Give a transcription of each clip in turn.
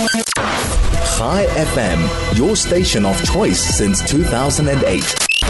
Chai FM, your station of choice since 2008.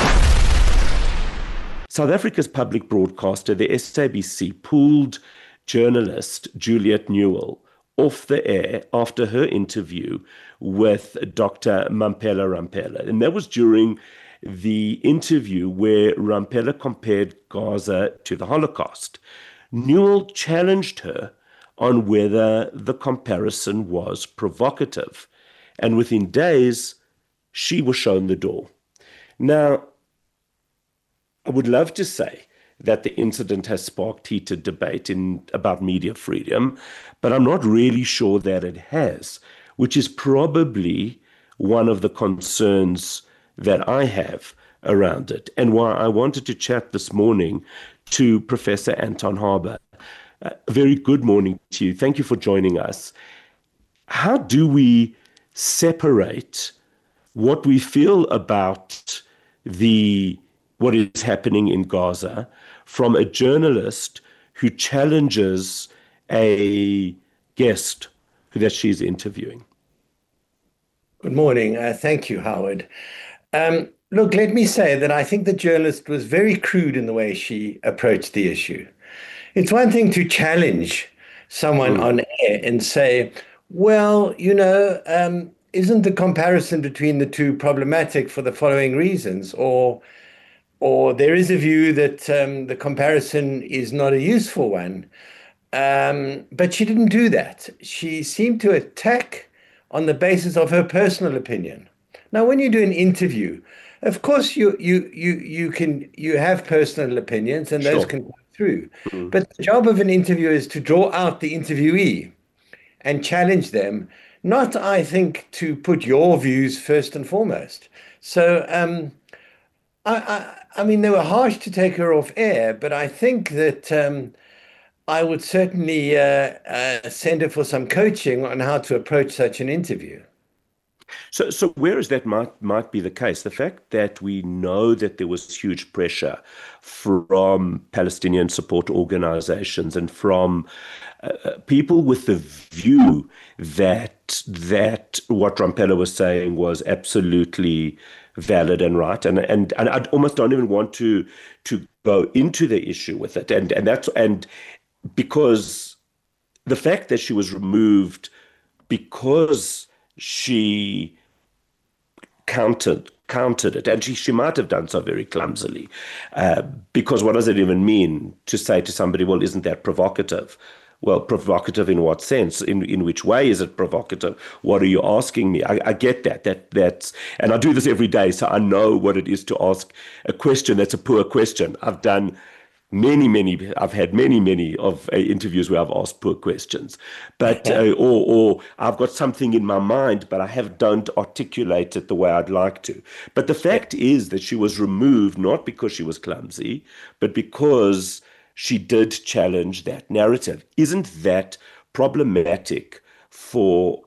South Africa's public broadcaster, the SABC, pulled journalist Juliet Newell off the air after her interview with Dr. Mamphela Ramphele. And that was during the interview where Ramphele compared Gaza to the Holocaust. Newell challenged her on whether the comparison was provocative. And within days, she was shown the door. Now, I would love to say that the incident has sparked heated debate about media freedom, but I'm not really sure that it has, which is probably one of the concerns that I have around it, and why I wanted to chat this morning to Professor Anton Harber. A very good morning to you. Thank you for joining us. How do we separate what we feel about what is happening in Gaza from a journalist who challenges a guest that she's interviewing? Good morning. Thank you, Howard. Look, let me say that I think the journalist was very crude in the way she approached the issue. It's one thing to challenge someone on air and say, well, isn't the comparison between the two problematic for the following reasons? Or there is a view that the comparison is not a useful one. But she didn't do that. She seemed to attack on the basis of her personal opinion. Now, when you do an interview, of course you have personal opinions, and those can come through. But the job of an interviewer is to draw out the interviewee and challenge them, not, I think, to put your views first and foremost. So, I mean, they were harsh to take her off air, but I think that I would certainly send her for some coaching on how to approach such an interview. So where is that might be the case? The fact that we know that there was huge pressure from Palestinian support organizations and from people with the view that what Ramphele was saying was absolutely valid and right, and I almost don't even want to go into the issue with it, and because the fact that she was removed because she countered it, and she might have done so very clumsily, because what does it even mean to say to somebody, well, isn't that provocative? Well, provocative in what sense? In which way is it provocative? What are you asking me? I get that's, and I do this every day, so I know what it is to ask a question that's a poor question. I've had many of interviews where I've asked poor questions, but or I've got something in my mind, but I don't articulate it the way I'd like to. But the fact is that she was removed not because she was clumsy, but because she did challenge that narrative. Isn't that problematic for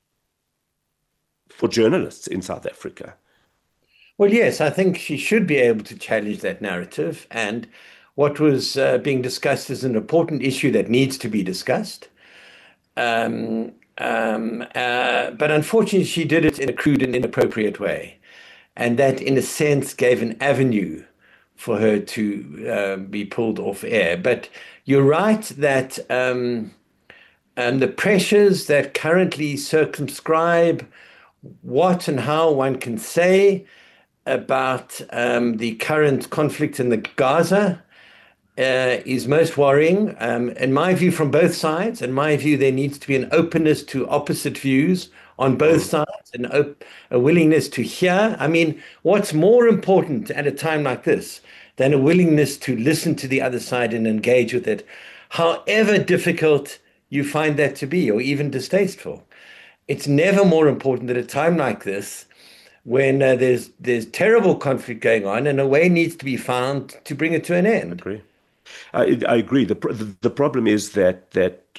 journalists in South Africa? Well, yes, I think she should be able to challenge that narrative, and what was being discussed is an important issue that needs to be discussed. But unfortunately, she did it in a crude and inappropriate way. And that, in a sense, gave an avenue for her to be pulled off air. But you're right that the pressures that currently circumscribe what and how one can say about the current conflict in the Gaza is most worrying. In my view, from both sides. In my view, there needs to be an openness to opposite views on both sides, and a willingness to hear. I mean, what's more important at a time like this than a willingness to listen to the other side and engage with it, however difficult you find that to be, or even distasteful? It's never more important at a time like this, when there's terrible conflict going on, and a way needs to be found to bring it to an end. I agree. I agree. The problem is that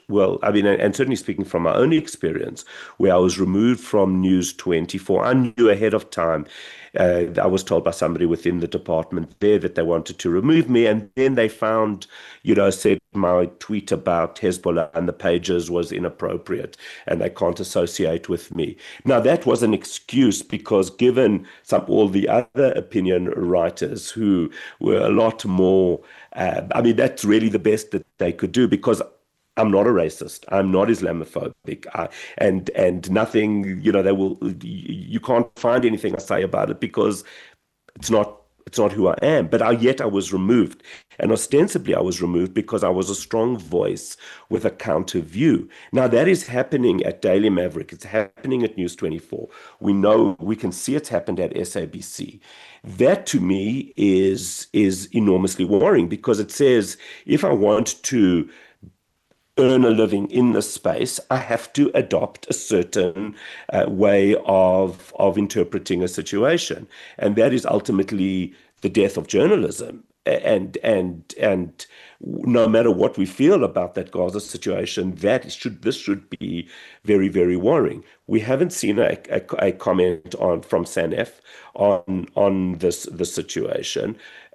well, I mean, and certainly speaking from my own experience, where I was removed from News 24, I knew ahead of time. I was told by somebody within the department there that they wanted to remove me, and then they found, said my tweet about Hezbollah and the pages was inappropriate, and they can't associate with me. Now, that was an excuse because given all the other opinion writers who were a lot more, that's really the best that they could do because I'm not a racist. I'm not Islamophobic. And nothing, you can't find anything I say about it because it's not who I am. But yet I was removed. And ostensibly I was removed because I was a strong voice with a counter view. Now that is happening at Daily Maverick. It's happening at News 24. We can see it's happened at SABC. That to me is enormously worrying because it says if I want to earn a living in this space, I have to adopt a certain way of interpreting a situation, and that is ultimately the death of journalism. And no matter what we feel about that Gaza situation, this should be very, very worrying. We haven't seen a comment from SANEF on this situation.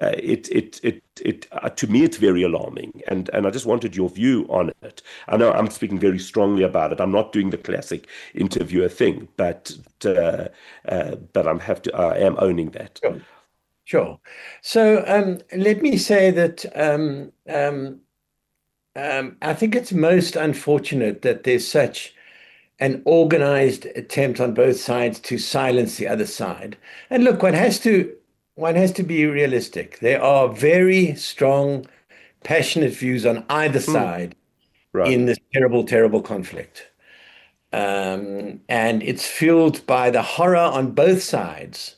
To me, it's very alarming, and I just wanted your view on it. I know I'm speaking very strongly about it. I'm not doing the classic interviewer thing, but I am owning that. Sure. So let me say that I think it's most unfortunate that there's such an organized attempt on both sides to silence the other side. And look, one has to be realistic. There are very strong, passionate views on either side in this terrible, terrible conflict. And it's fueled by the horror on both sides.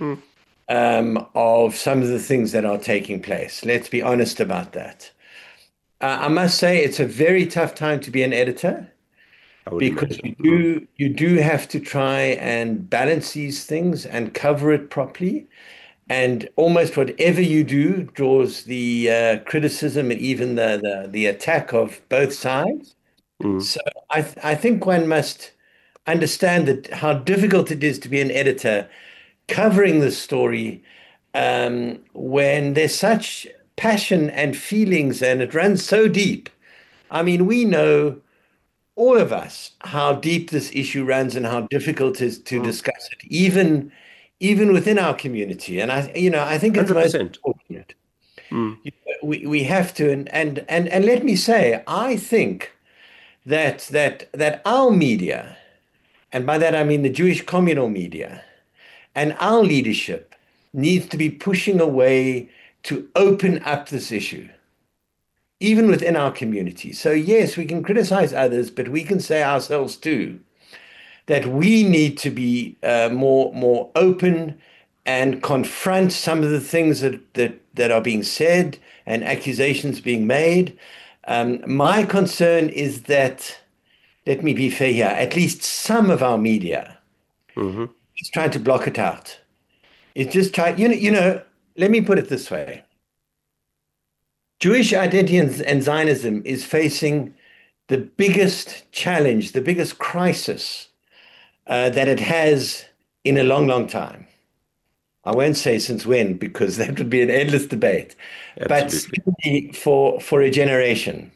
Of some of the things that are taking place. Let's be honest about that. I must say it's a very tough time to be an editor because you do have to try and balance these things and cover it properly. And almost whatever you do draws the criticism and even the attack of both sides. So I think one must understand that how difficult it is to be an editor covering the story when there's such passion and feelings and it runs so deep. I mean, we know, all of us, how deep this issue runs and how difficult it is to discuss it, even within our community. And I think it's 100%. Most important. We have to, and let me say, I think that our media, and by that I mean the Jewish communal media, and our leadership needs to be pushing a way to open up this issue, even within our community. So yes, we can criticize others, but we can say ourselves too, that we need to be more open and confront some of the things that are being said and accusations being made. My concern is that, let me be fair here, at least some of our media is trying to block it out. It's just trying, let me put it this way. Jewish identity and Zionism is facing the biggest challenge, the biggest crisis that it has in a long, long time. I won't say since when, because that would be an endless debate. Absolutely. But for a generation.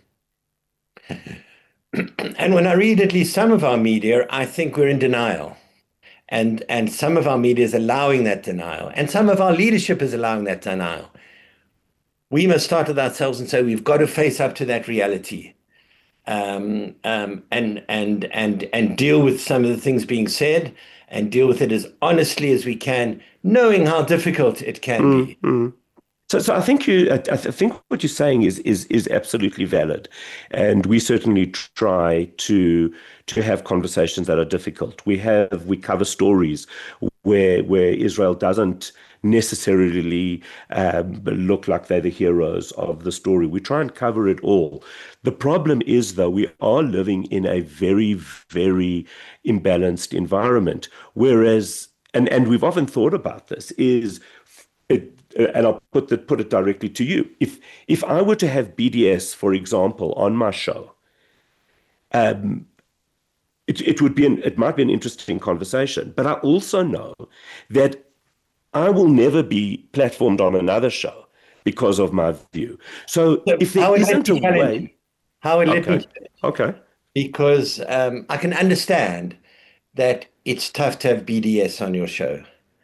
And when I read at least some of our media, I think we're in denial. And some of our media is allowing that denial. And some of our leadership is allowing that denial. We must start with ourselves and say we've got to face up to that reality. And deal with some of the things being said and deal with it as honestly as we can, knowing how difficult it can be. So I think what you're saying is absolutely valid, and we certainly try to have conversations that are difficult. We cover stories where Israel doesn't necessarily look like they're the heroes of the story. We try and cover it all. The problem is, though, we are living in a very, very imbalanced environment. Whereas, and we've often thought about this, and I'll put it directly to you. If I were to have BDS, for example, on my show, um, it might be an interesting conversation. But I also know that I will never be platformed on another show because of my view. So So if there isn't a way, How will let me okay, okay, because I can understand that it's tough to have BDS on your show.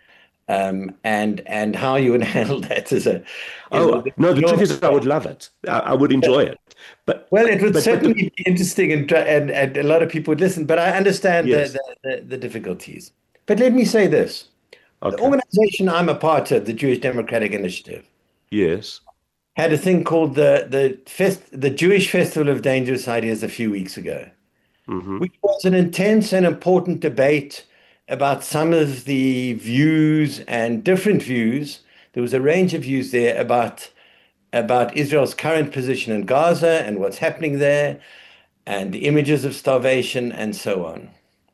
And how you would handle that is oh no, the truth your is I would love it. I would enjoy it. But well, it would but certainly be interesting and a lot of people would listen, but I understand yes, the difficulties. But let me say this. The okay, organization I'm a part of, the Jewish Democratic Initiative, yes, had a thing called the Jewish Festival of Dangerous Ideas a few weeks ago, hmm, which was an intense and important debate about some of the views and different views. There was a range of views there about Israel's current position in Gaza and what's happening there, and the images of starvation and so on.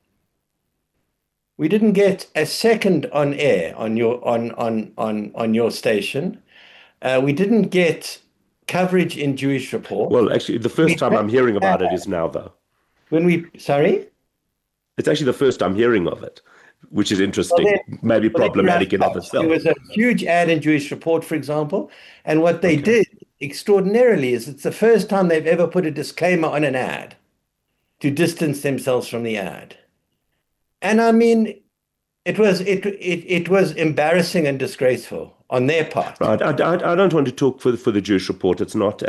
We didn't get a second on air on your station. We didn't get coverage in Jewish Report. well, actually, the first time I'm hearing about it is now, though. Sorry? It's actually the first I'm hearing of it, which is Well, interesting, then, maybe well, then you're problematic in of right. There itself. was a huge ad in Jewish Report, for example, and what they Okay. did extraordinarily is it's the first time they've ever put a disclaimer on an ad to distance themselves from the ad. And I mean, it was embarrassing and disgraceful on their part. Right. I don't want to talk for the Jewish Report.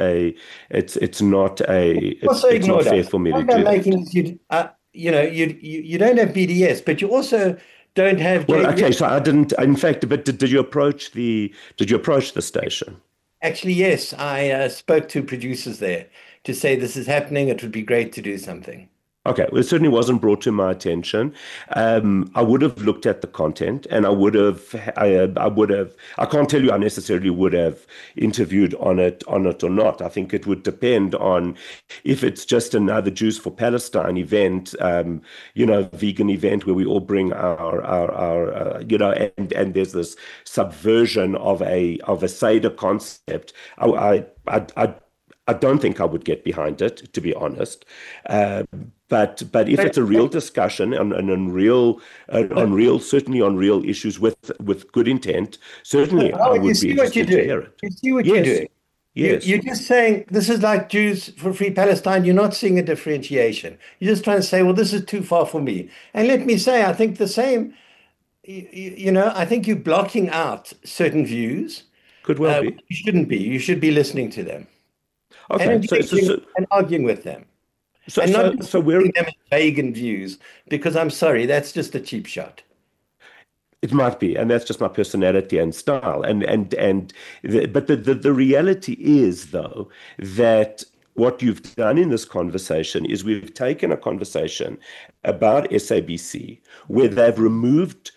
Also It's not ignored fair us. for me to What I'm do that. making is you don't have BDS, but you also don't have Well, JDS. okay, so I didn't. In fact, but did you approach the station? Actually, yes, I spoke to producers there to say this is happening. It would be great to do something. Okay, well, it certainly wasn't brought to my attention. I would have looked at the content, and I would have. I can't tell you I necessarily would have interviewed on it or not. I think it would depend on if it's just another Jews for Palestine event, vegan event where we all bring and there's this subversion of a Seder concept. I don't think I would get behind it, to be honest. But if it's a real discussion on real, certainly on real issues with good intent, certainly I You would be see what you're interested to doing. hear it. You see what you're Yes, doing. yes. You're just saying this is like Jews for Free Palestine. You're not seeing a differentiation. You're just trying to say, well, this is too far for me. And let me say, I think the same. I think you're blocking out certain views. Could well be. You shouldn't be. You should be listening to them and Okay, so so engaging so and arguing with them, so and not so, so we're dismissing them as pagan views. Because I'm sorry, that's just a cheap shot. It might be, and that's just my personality and style. But the reality is, though, that what you've done in this conversation is we've taken a conversation about SABC where they've removed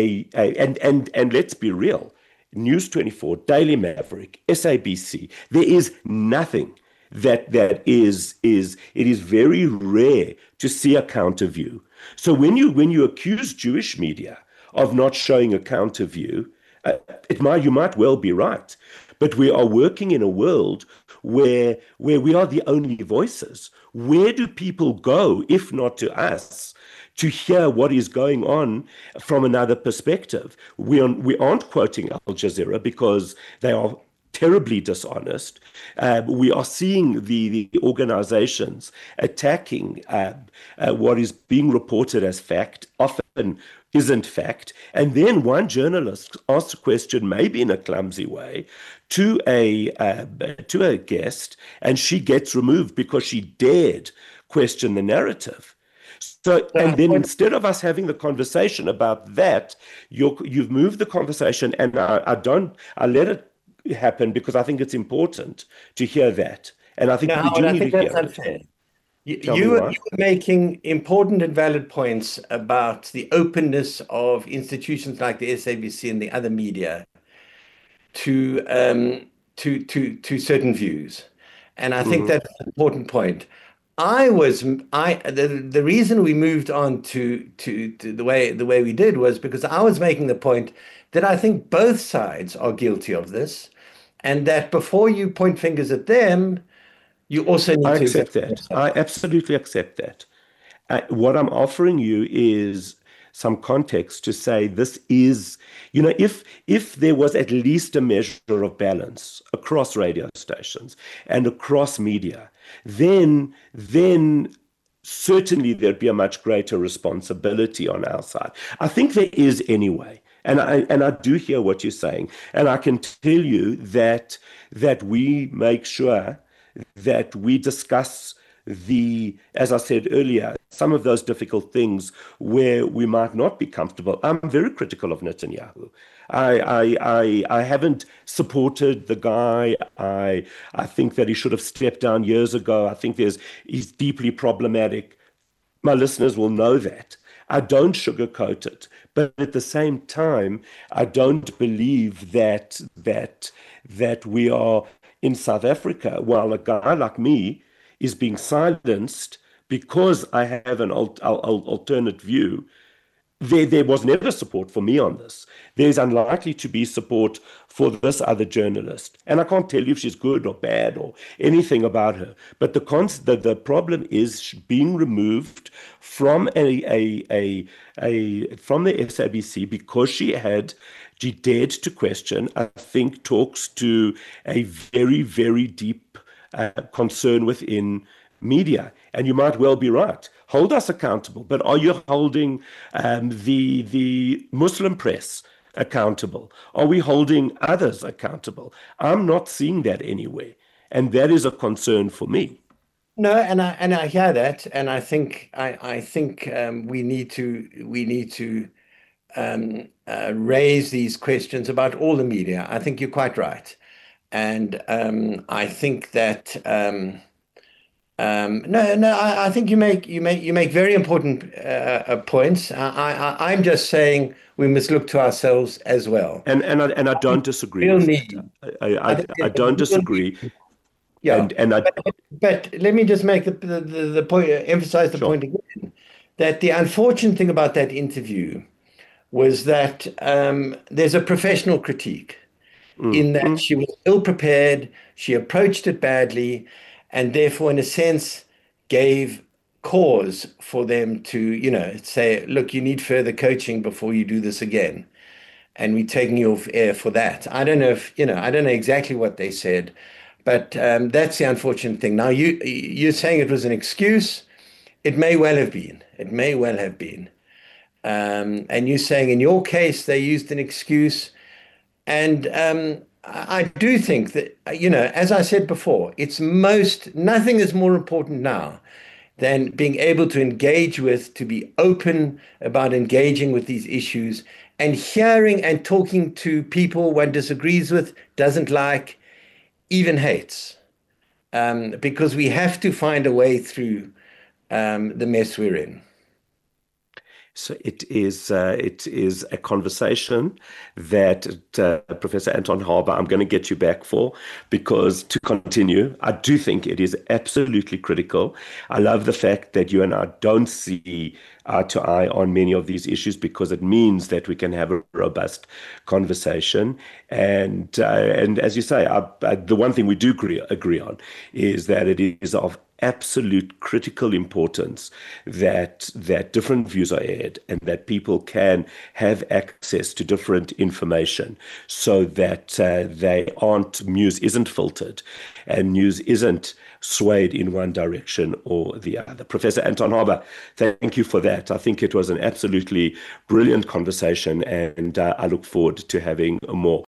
and let's be real, News 24, Daily Maverick, SABC. There is nothing that is it is very rare to see a counter view. So when you accuse Jewish media of not showing a counter view, you might well be right, but we are working in a world where we are the only voices. Where do people go if not to us to hear what is going on from another perspective? We aren't quoting Al Jazeera because they are terribly dishonest. We are seeing the organizations attacking what is being reported as fact, often isn't fact. And then one journalist asks a question, maybe in a clumsy way, to a guest, and she gets removed because she dared question the narrative. So, and then instead of us having the conversation about that, you've moved the conversation, and I let it happen because I think it's important to hear that. And I think No, we Howard, do I need think to that's hear it. unfair. You, Tell me you, why. you were making important and valid points about the openness of institutions like the SABC and the other media to to certain views, and I think Hmm. that's an important point. The reason we moved on to the way we did was because I was making the point that I think both sides are guilty of this, and that before you point fingers at them, You also I need to accept examine that. yourself. I absolutely accept that. What I'm offering you is some context to say this is, if there was at least a measure of balance across radio stations and across media, then certainly there'd be a much greater responsibility on our side. I think there is anyway. And I do hear what you're saying. And I can tell you that we make sure that we discuss as I said earlier, some of those difficult things where we might not be comfortable. I'm very critical of Netanyahu. I haven't supported the guy. I think that he should have stepped down years ago. I think he's deeply problematic. My listeners will know that. I don't sugarcoat it, but at the same time, I don't believe that we are in South Africa, while a guy like me is being silenced because I have an alternate view. There was never support for me on this. There's unlikely to be support for this other journalist. And I can't tell you if she's good or bad or anything about her. But the problem is being removed from from the SABC because she dared to question, I think, talks to a very, very deep concern within media. And you might well be right. Hold us accountable. But are you holding the Muslim press accountable? Are we holding others accountable? I'm not seeing that anywhere. And that is a concern for me. No, and I hear that, and I think we need to raise these questions about all the media. I think you're quite right, and I think that I think you make very important points. I'm just saying we must look to ourselves as well. And I don't disagree Real with need. that. I don't disagree. Yeah, And I but let me just make the point, emphasize the Sure. point again, that the unfortunate thing about that interview was that there's a professional critique in that she was ill prepared, she approached it badly, and therefore, in a sense, gave cause for them to, say, look, you need further coaching before you do this again. And we're taking you off air for that. I don't know I don't know exactly what they said, but that's the unfortunate thing. Now, you're saying it was an excuse. It may well have been. It may well have been. And you're saying in your case, they used an excuse. And I do think that, as I said before, nothing is more important now than being able to engage with, to be open about engaging with these issues and hearing and talking to people one disagrees with, doesn't like, even hates. Because we have to find a way through the mess we're in. So it is a conversation that Professor Anton Harber, I'm going to get you back for, because to continue, I do think it is absolutely critical. I love the fact that you and I don't see eye to eye on many of these issues, because it means that we can have a robust conversation. And as you say, the one thing we do agree on is that it is of absolute critical importance that different views are aired and that people can have access to different information, so that news isn't filtered and news isn't swayed in one direction or the other. Professor Anton Harber, thank you for that. I think it was an absolutely brilliant conversation, and I look forward to having more.